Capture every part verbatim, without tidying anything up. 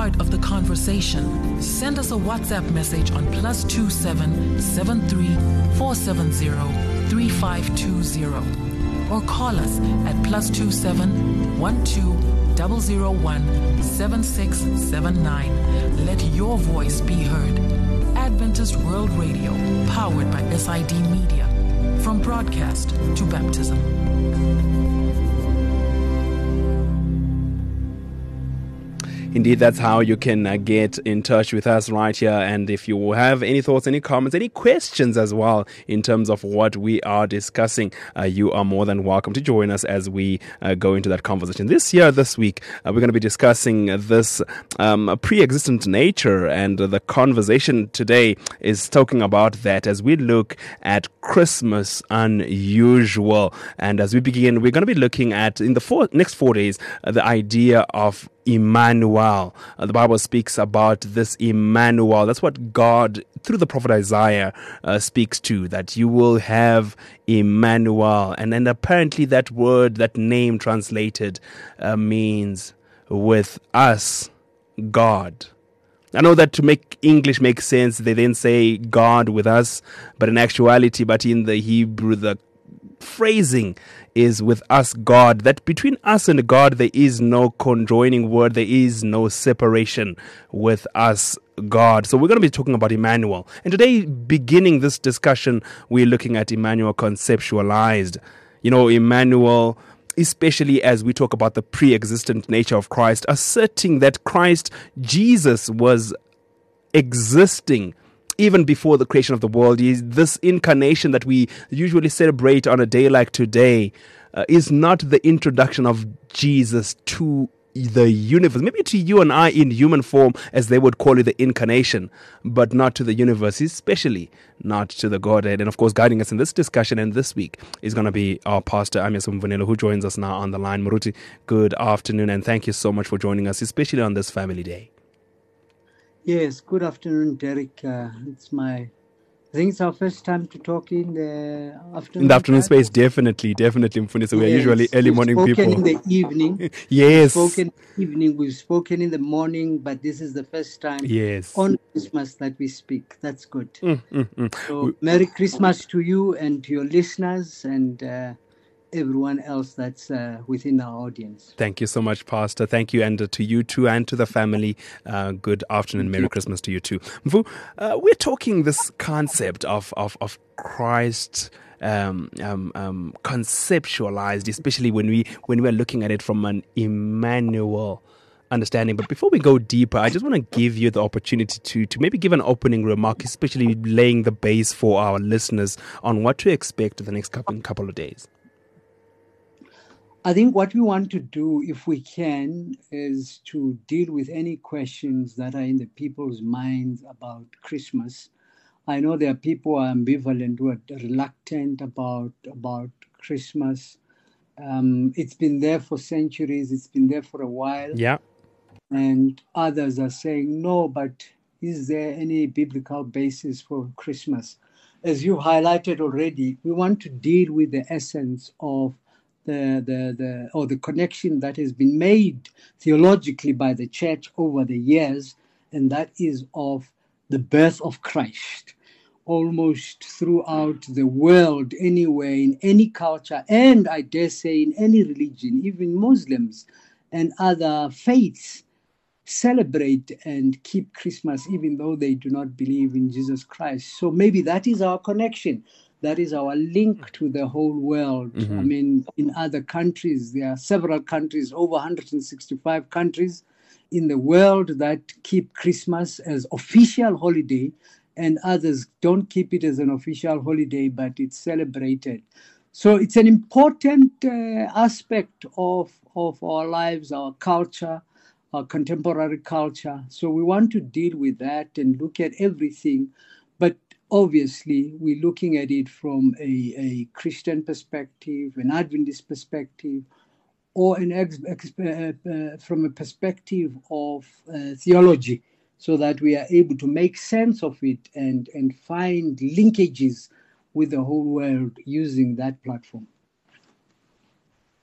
part of the conversation, send us a WhatsApp message on plus two seven seven three four seven zero three five two zero or call us at plus two seven one two zero zero one seven six seven nine. Let your voice be heard. Adventist World Radio, powered by S I D Media. From broadcast to baptism. Indeed, that's how you can uh, get in touch with us right here. And if you have any thoughts, any comments, any questions as well in terms of what we are discussing, uh, you are more than welcome to join us as we uh, go into that conversation. This year, this week, uh, we're going to be discussing this um, pre-existent nature, and uh, the conversation today is talking about that as we look at Christmas unusual. And as we begin, we're going to be looking at, in the four, next four days, uh, the idea of Emmanuel. Uh, the Bible speaks about this Emmanuel. That's what God, through the prophet Isaiah, uh, speaks to, that you will have Emmanuel. And then apparently that word, that name translated, uh, means with us, God. I know that to make English make sense, they then say God with us, but in actuality, but in the Hebrew, the phrasing is with us, God. That between us and God, there is no conjoining word, there is no separation. With us, God. So we're going to be talking about Emmanuel. And today, beginning this discussion, we're looking at Emmanuel conceptualized. You know, Emmanuel, especially as we talk about the pre-existent nature of Christ, asserting that Christ, Jesus, was existing even before the creation of the world. Is this incarnation that we usually celebrate on a day like today uh, is not the introduction of Jesus to the universe, maybe to you and I in human form, as they would call it, the incarnation, but not to the universe, especially not to the Godhead. And of course, guiding us in this discussion and this week is going to be our pastor, Amias Mvunelo, who joins us now on the line. Muruti, good afternoon, and thank you so much for joining us, especially on this family day. Yes, good afternoon, Derek. Uh, it's my, I think it's our first time to talk in the afternoon. In the afternoon time. space, definitely, definitely. So yes, we are usually early morning we've people. spoken in the evening. Yes. We've spoken in the evening, we've spoken in the morning, but this is the first time yes. on Christmas that we speak. That's good. Mm, mm, mm. So, we- Merry Christmas to you and to your listeners and uh, everyone else that's uh, within our audience. Thank you so much, Pastor. Thank you, and uh, to you too, and to the family. Uh, good afternoon, Thank Merry you. Christmas to you too. Mvu, uh, we're talking this concept of of of Christ um, um, um, conceptualized, especially when we when we're looking at it from an Emmanuel understanding. But before we go deeper, I just want to give you the opportunity to to maybe give an opening remark, especially laying the base for our listeners on what to expect the next couple couple of days. I think what we want to do, if we can, is to deal with any questions that are in the people's minds about Christmas. I know there are people who are ambivalent, who are reluctant about, about Christmas. Um, it's been there for centuries. It's been there for a while. Yeah. And others are saying, no, but is there any biblical basis for Christmas? As you highlighted already, we want to deal with the essence of The, the, the, or the connection that has been made theologically by the church over the years, and that is of the birth of Christ. Almost throughout the world, anywhere, in any culture, and I dare say in any religion, even Muslims and other faiths celebrate and keep Christmas even though they do not believe in Jesus Christ. So maybe that is our connection. That is our link to the whole world. Mm-hmm. I mean, in other countries, there are several countries, over one hundred sixty-five countries in the world that keep Christmas as official holiday, and others don't keep it as an official holiday, but it's celebrated. So it's an important uh, aspect of, of our lives, our culture, our contemporary culture. So we want to deal with that and look at everything. But obviously, we're looking at it from a, a Christian perspective, an Adventist perspective, or an ex, ex, uh, uh, from a perspective of uh, theology, so that we are able to make sense of it and, and find linkages with the whole world using that platform.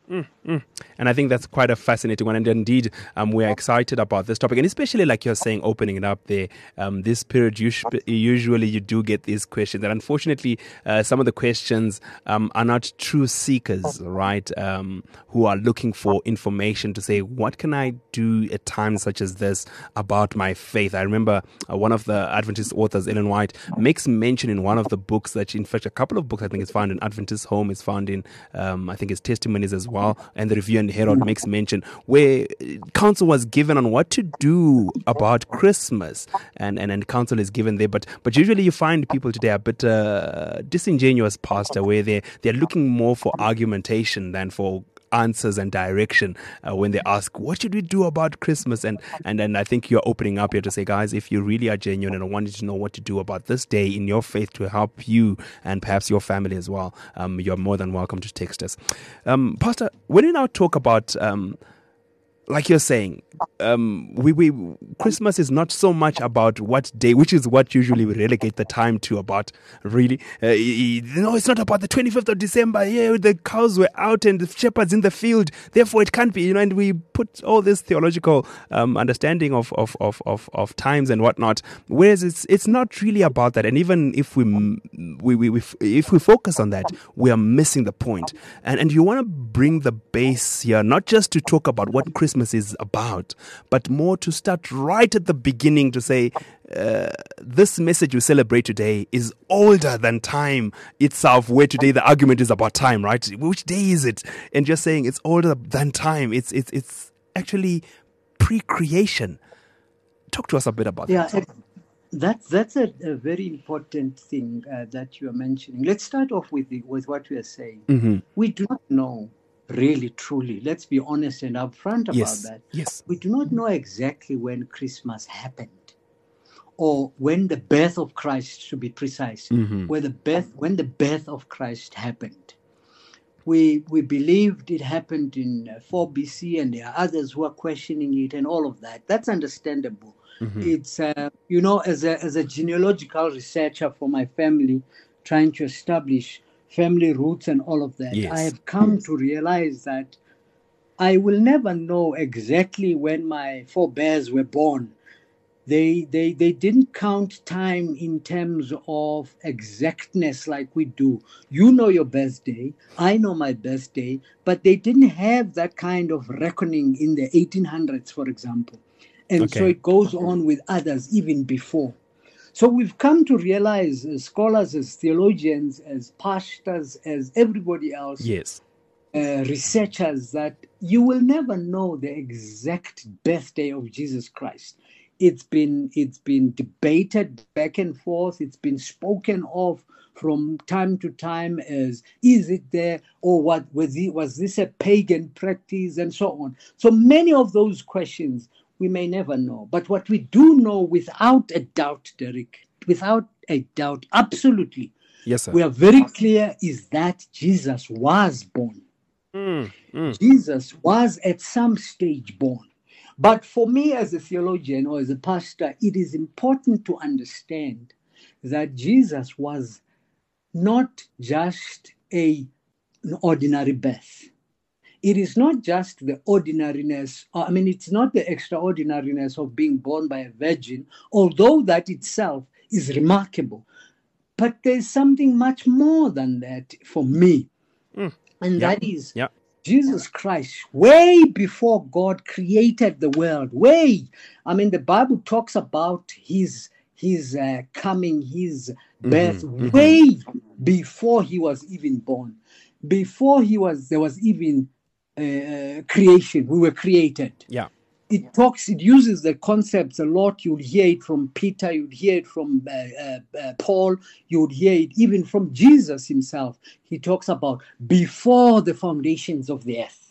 Mm, mm. And I think that's quite a fascinating one. And indeed, um, we're excited about this topic. And especially, like you're saying, opening it up there, um, this period, usually, usually you do get these questions. And unfortunately, uh, some of the questions um, are not true seekers, right, um, who are looking for information to say, what can I do at times such as this about my faith? I remember uh, one of the Adventist authors, Ellen White, makes mention in one of the books that, in fact, a couple of books, I think it's found in Adventist Home, it's found in, um, I think it's Testimonies as well. Well, and the Review and Herald makes mention where counsel was given on what to do about Christmas, and, and, and counsel is given there. But but usually you find people today are a bit uh, disingenuous, pastor, where they they're looking more for argumentation than for answers and direction uh, when they ask, what should we do about Christmas? And and then I think you're opening up here to say, guys, if you really are genuine and want to know what to do about this day in your faith to help you and perhaps your family as well, um, you're more than welcome to text us. Um, Pastor, when you now talk about um, like you're saying, um, we, we Christmas is not so much about what day, which is what usually we relegate the time to about, really. Uh, you know, it's not about the twenty-fifth of December. Yeah, the cows were out and the shepherds in the field. Therefore, it can't be, you know, and we put all this theological um, understanding of, of, of, of, of times and whatnot. Whereas it's it's not really about that. And even if we, we, we, we if we focus on that, we are missing the point. And, and you want to bring the base here, not just to talk about what Christmas is about, but more to start right at the beginning to say, uh, this message we celebrate today is older than time itself, where today the argument is about time, right? Which day is it? And just saying it's older than time. It's it's it's actually pre-creation. Talk to us a bit about Yeah, that. it- that's that's a, a very important thing uh, that you are mentioning. Let's start off with the, with what we are saying. Mm-hmm. We do not know really, truly. Let's be honest and upfront about Yes. that. Yes. We do not know exactly when Christmas happened, or when the birth of Christ, to be precise, Mm-hmm. where the birth, when the birth of Christ happened. We we believed it happened in uh, four B C, and there are others who are questioning it, and all of that. That's understandable. Mm-hmm. It's uh, you know, as a as a genealogical researcher for my family, trying to establish family roots and all of that, Yes. I have come to realize that I will never know exactly when my forebears were born. They, they, they didn't count time in terms of exactness like we do. You know your birthday, I know my birthday, but they didn't have that kind of reckoning in the eighteen hundreds, for example. And so Okay. it goes on with others even before. So we've come to realize, as scholars, as theologians, as pastors, as everybody else, Yes. uh, researchers, that you will never know the exact birthday of Jesus Christ. It's been it's been debated back and forth. It's been spoken of from time to time as, is it there, or what was it, was this a pagan practice, and so on. So many of those questions we may never know. But what we do know without a doubt, Derek, without a doubt, absolutely, Yes, sir. we are very clear, is that Jesus was born. Mm, mm. Jesus was at some stage born. But for me as a theologian or as a pastor, it is important to understand that Jesus was not just a, an ordinary birth. It is not just the ordinariness, I mean, it's not the extraordinariness of being born by a virgin, although that itself is remarkable. But there's something much more than that for me. Mm. And Yeah. that is Yeah. Jesus Christ, way before God created the world, way. I mean, the Bible talks about his his uh, coming, his birth, mhm. way before he was even born, before he was there was even uh, creation. We were created. Yeah. It talks, it uses the concepts a lot. You'd hear it from Peter, you'd hear it from uh, uh, uh, Paul, you'd hear it even from Jesus himself. He talks about before the foundations of the earth.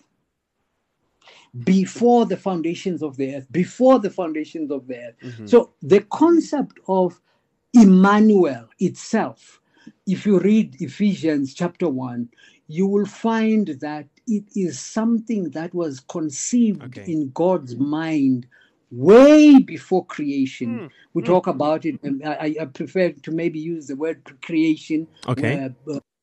Before the foundations of the earth, before the foundations of the earth. Mhm. So the concept of Emmanuel itself, if you read Ephesians chapter one, you will find that it is something that was conceived Okay. in God's mind way before creation. Mm, We mm. talk about it, and I, I prefer to maybe use the word creation. Okay. Where, uh,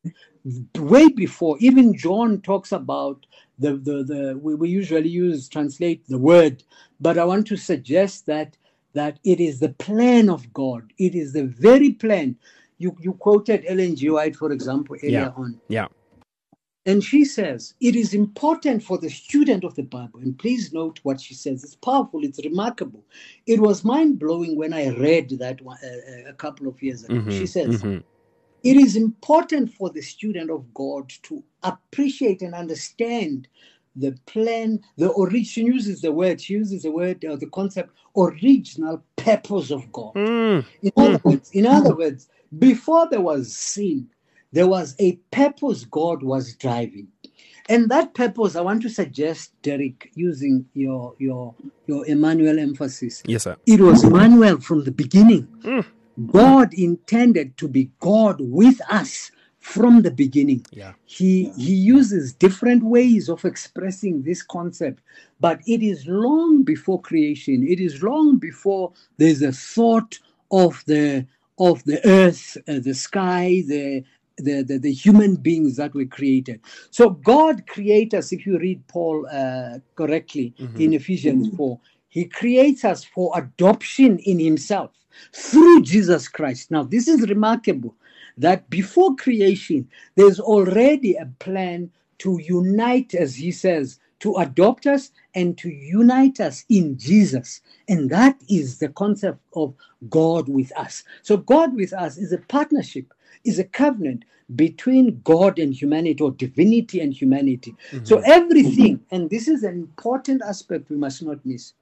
way before. Even John talks about the, the, the we, we usually use, translate the word, but I want to suggest that that it is the plan of God. It is the very plan. You, you quoted Ellen G. White, for example, earlier Yeah. on. Yeah. And she says, it is important for the student of the Bible, and please note what she says. It's powerful, it's remarkable. It was mind-blowing when I read that one, uh, a couple of years ago. Mm-hmm. She says, Mm-hmm. it is important for the student of God to appreciate and understand the plan, the origin. She uses the word, she uses the word, uh, the concept, original purpose of God. Mm. In other words, in other words, before there was sin, there was a purpose God was driving. And that purpose, I want to suggest, Derek, using your your your Emmanuel emphasis. Yes, sir. It was Emmanuel from the beginning. Mm. God intended to be God with us from the beginning. Yeah. He he uses different ways of expressing this concept, but it is long before creation. It is long before there's a thought of the of the earth, uh, the sky, the The, the, the human beings that were created. So God creates us, if you read Paul uh, correctly Mm-hmm. in Ephesians four, he creates us for adoption in himself through Jesus Christ. Now, this is remarkable that before creation, there's already a plan to unite, as he says, to adopt us and to unite us in Jesus. And that is the concept of God with us. So God with us is a partnership, is a covenant between God and humanity, or divinity and humanity. Mm-hmm. So everything, and this is an important aspect we must not miss,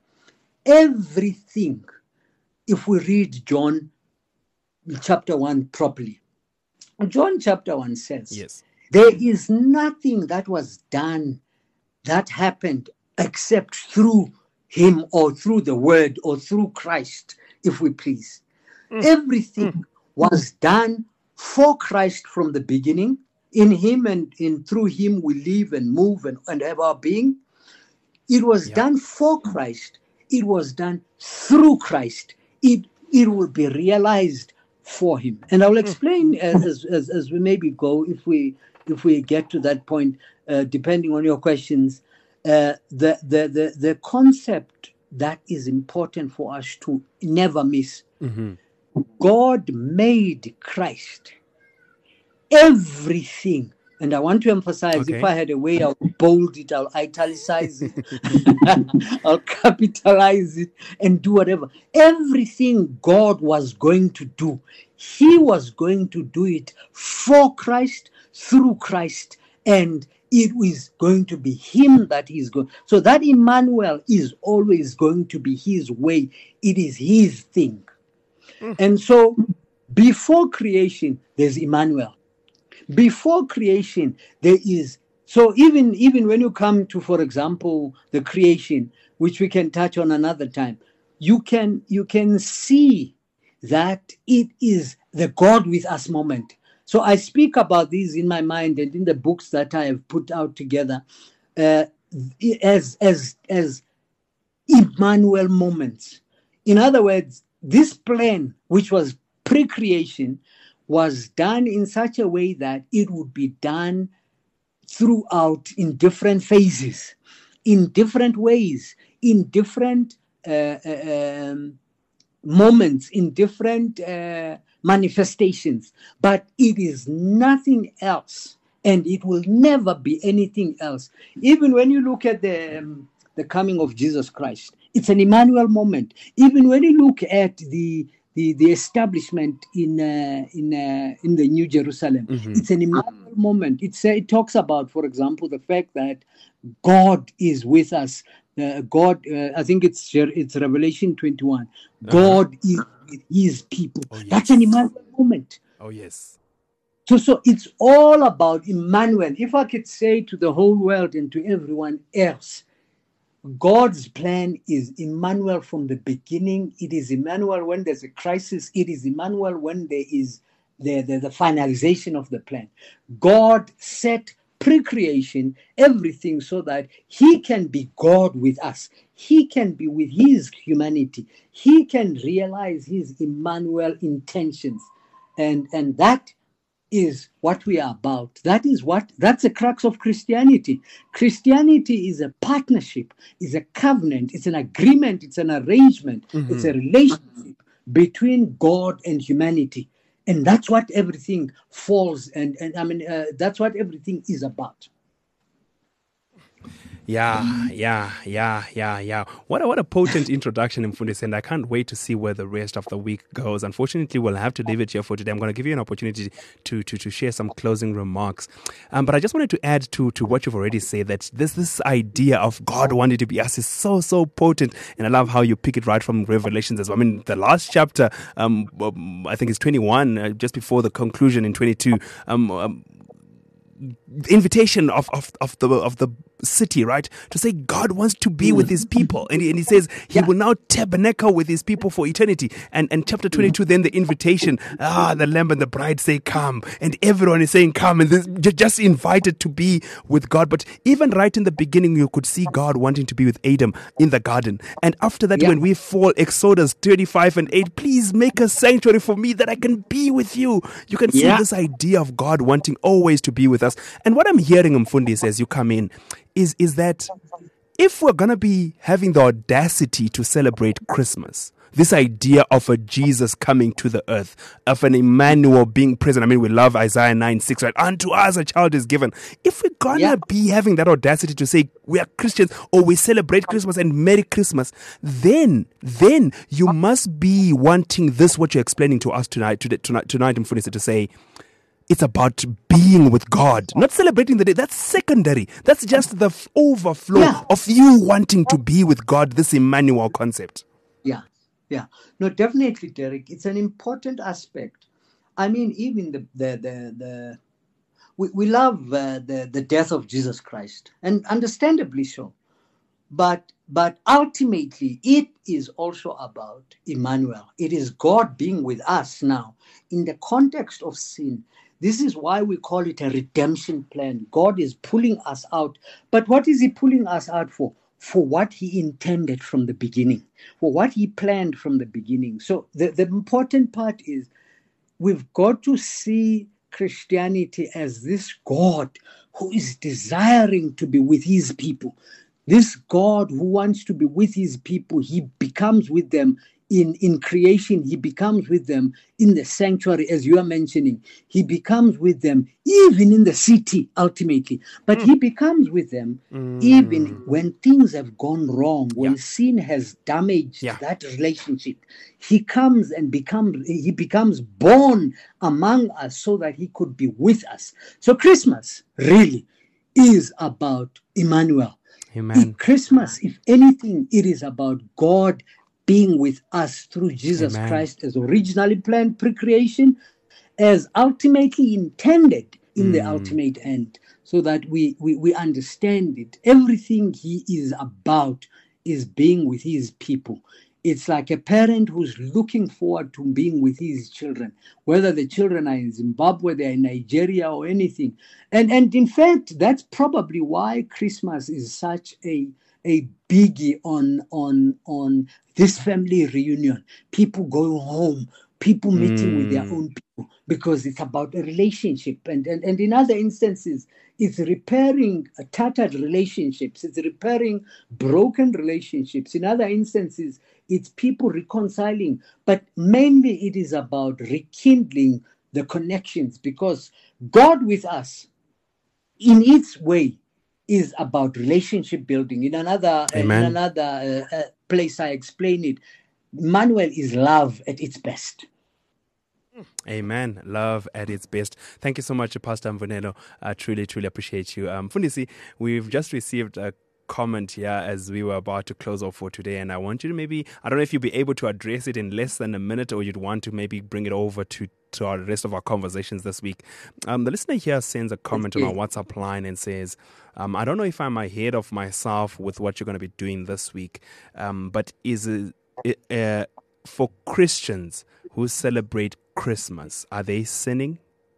everything, if we read John chapter one properly, John chapter one says, Yes. there is nothing that was done, that happened, except through him, or through the word, or through Christ, if we please. Mm. Everything Mm. was done for Christ from the beginning. In him and in through him we live and move and, and have our being. It was Yeah. done for Christ. It was done through Christ. It it will be realized for him. And I will explain as, as as we maybe go, if we if we get to that point, uh, depending on your questions, uh, the, the the the concept that is important for us to never miss. Mm-hmm. God made Christ everything. And I want to emphasize, Okay. if I had a way, I'll bold it, I'll italicize it, I'll capitalize it, and do whatever. Everything God was going to do, he was going to do it for Christ, through Christ, and it is going to be him that is going. So that Emmanuel is always going to be his way. It is his thing. And so before creation, there's Emmanuel. Before creation, there is, so even, even when you come to, for example, the creation, which we can touch on another time, you can, you can see that it is the God with us moment. So I speak about these in my mind and in the books that I have put out together uh, as, as, as Emmanuel moments. In other words, this plan, which was pre-creation, was done in such a way that it would be done throughout in different phases, in different ways, in different uh, uh, um, moments, in different uh, manifestations. But it is nothing else, and it will never be anything else. Even when you look at the, um, the coming of Jesus Christ, it's an Emmanuel moment. Even when you look at the the, the establishment in uh, in uh, in the New Jerusalem, Mm-hmm. it's an Emmanuel moment. It's, uh, it talks about, for example, the fact that God is with us. Uh, God, uh, I think it's it's Revelation twenty-one. Uh-huh. God is with his people. Oh, yes. That's an Emmanuel moment. Oh, yes. So, so it's all about Emmanuel. If I could say to the whole world and to everyone else, God's plan is Emmanuel from the beginning. It is Emmanuel when there's a crisis. It is Emmanuel when there is the, the, the finalization of the plan. God set pre-creation everything so that he can be God with us. He can be with his humanity. He can realize his Emmanuel intentions. And, and that is what we are about. That is what, that's the crux of Christianity. Christianity is a partnership, is a covenant, it's an agreement, it's an arrangement, mm-hmm. it's a relationship between God and humanity. And that's what everything falls, and, and I mean, uh, that's what everything is about. Yeah, yeah, yeah, yeah, yeah. What a, what a potent introduction, Mfundisi, and I can't wait to see where the rest of the week goes. Unfortunately, we'll have to leave it here for today. I'm going to give you an opportunity to to, to share some closing remarks. Um, but I just wanted to add to, to what you've already said, that this this idea of God wanting to be us is so, so potent. And I love how you pick it right from Revelations as well. I mean, the last chapter, um, I think it's twenty-one, uh, just before the conclusion in twenty-two, um, um invitation of, of, of the of the city, right? To say God wants to be with his people. And he, and he says he yeah. will now tabernacle with his people for eternity. And and chapter twenty-two, then the invitation, ah, the lamb and the bride say, come. And everyone is saying, come. And this, just invited to be with God. But even right in the beginning, you could see God wanting to be with Adam in the garden. And after that, yeah. when we fall, Exodus thirty-five and eight, please make a sanctuary for me that I can be with you. You can see yeah. this idea of God wanting always to be with us. And what I'm hearing, Mfundisi, as you come in, is, is that if we're going to be having the audacity to celebrate Christmas, this idea of a Jesus coming to the earth, of an Emmanuel being present. I mean, we love Isaiah nine six, right? Unto us a child is given. If we're going to yeah. be having that audacity to say we are Christians or we celebrate Christmas and Merry Christmas, then, then you must be wanting this, what you're explaining to us tonight, today, tonight, tonight, Mfundisi, to say, it's about being with God, not celebrating the day. That's secondary. That's just the f- overflow yeah. of you wanting to be with God, this Emmanuel concept. Yeah, yeah. No, definitely, Derek. It's an important aspect. I mean, even the, the, the, the we, we love uh, the, the death of Jesus Christ, and understandably so. But, but ultimately, it is also about Emmanuel. It is God being with us now in the context of sin. This is why we call it a redemption plan. God is pulling us out. But what is he pulling us out for? For what he intended from the beginning, for what he planned from the beginning. So the, the important part is we've got to see Christianity as this God who is desiring to be with his people. This God who wants to be with his people, he becomes with them in, in creation. He becomes with them in the sanctuary, as you are mentioning. He becomes with them even in the city, ultimately. But mm. he becomes with them mm. even when things have gone wrong, when yeah. sin has damaged yeah. that relationship. He comes and becomes, he becomes born among us so that he could be with us. So Christmas really is about Emmanuel. Amen. Christmas, if anything, it is about God being with us through Jesus Amen. Christ as originally planned pre-creation, as ultimately intended in mm. the ultimate end, so that we, we, we understand it. Everything he is about is being with his people. It's like a parent who's looking forward to being with his children, whether the children are in Zimbabwe, they're in Nigeria or anything. And, and in fact, that's probably why Christmas is such a, a biggie on, on, on this family reunion. People going home, people meeting mm. with their own people, because it's about a relationship. And, and, and in other instances, it's repairing tattered relationships. It's repairing broken relationships. In other instances, it's people reconciling. But mainly it is about rekindling the connections, because God with us, in its way, is about relationship building. In another, uh, in another uh, uh, place, I explain it. Emmanuel is love at its best. Amen. Love at its best. Thank you so much, Pastor Mvunelo. I truly, truly appreciate you. Um, Mfundisi, we've just received a comment here as we were about to close off for today, and I want you to maybe, I don't know if you'll be able to address it in less than a minute, or you'd want to maybe bring it over to, to our rest of our conversations this week. Um, the listener here sends a comment on our WhatsApp line and says, um, I don't know if I'm ahead of myself with what you're going to be doing this week, um, but is it, uh, for Christians who celebrate Christmas, are they sinning?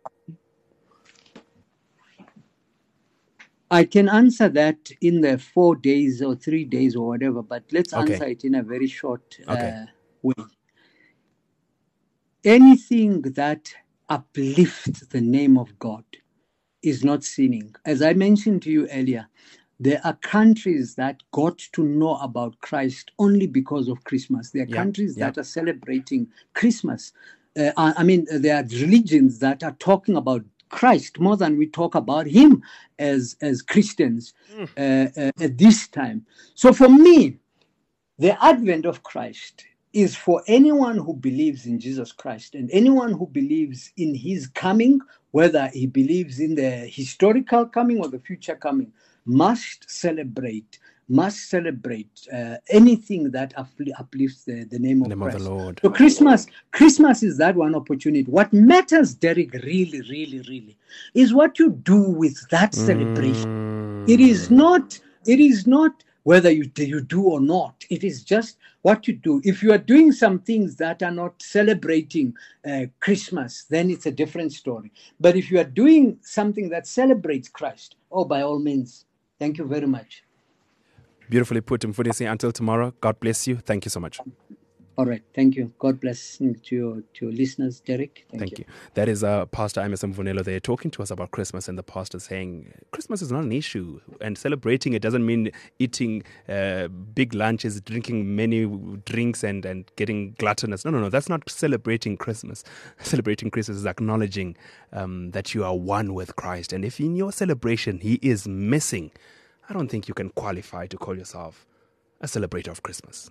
I can answer that in the four days or three days or whatever, but let's okay. answer it in a very short uh, okay. way. Anything that uplift the name of God is not sinning. As I mentioned to you earlier, there are countries that got to know about Christ only because of Christmas. There are Yeah, countries yeah. that are celebrating Christmas. Uh, I I mean, there are religions that are talking about Christ more than we talk about him as, as Christians uh, uh, at this time. So for me, the advent of Christ is for anyone who believes in Jesus Christ and anyone who believes in his coming, whether he believes in the historical coming or the future coming, must celebrate, must celebrate uh, anything that upli- uplifts the, the name of Name of Christ. the Lord. So Christmas, Christmas is that one opportunity. What matters, Derek, really, really, really, is what you do with that celebration. It is not, it is not whether you do, you do or not. It is just what you do. If you are doing some things that are not celebrating uh, Christmas, then it's a different story. But if you are doing something that celebrates Christ, oh, by all means. Thank you very much. Beautifully put, Mfundisi. Until tomorrow, God bless you. Thank you so much. All right. Thank you. God bless to your, to your listeners, Derek. Thank, Thank you. you. That is uh, Pastor Emerson Mvunelo there talking to us about Christmas, and the pastor saying Christmas is not an issue, and celebrating it doesn't mean eating uh, big lunches, drinking many drinks, and, and getting gluttonous. No, no, no. That's not celebrating Christmas. Celebrating Christmas is acknowledging um, that you are one with Christ, and if in your celebration he is missing, I don't think you can qualify to call yourself a celebrator of Christmas.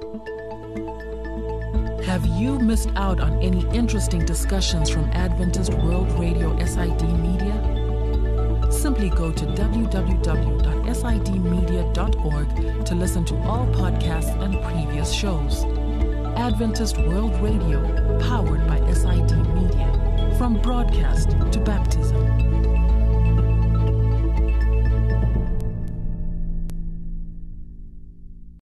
Have you missed out on any interesting discussions from Adventist World Radio S I D Media? Simply go to w w w dot s i d media dot org to listen to all podcasts and previous shows. Adventist World Radio, powered by S I D Media. From broadcast to baptism.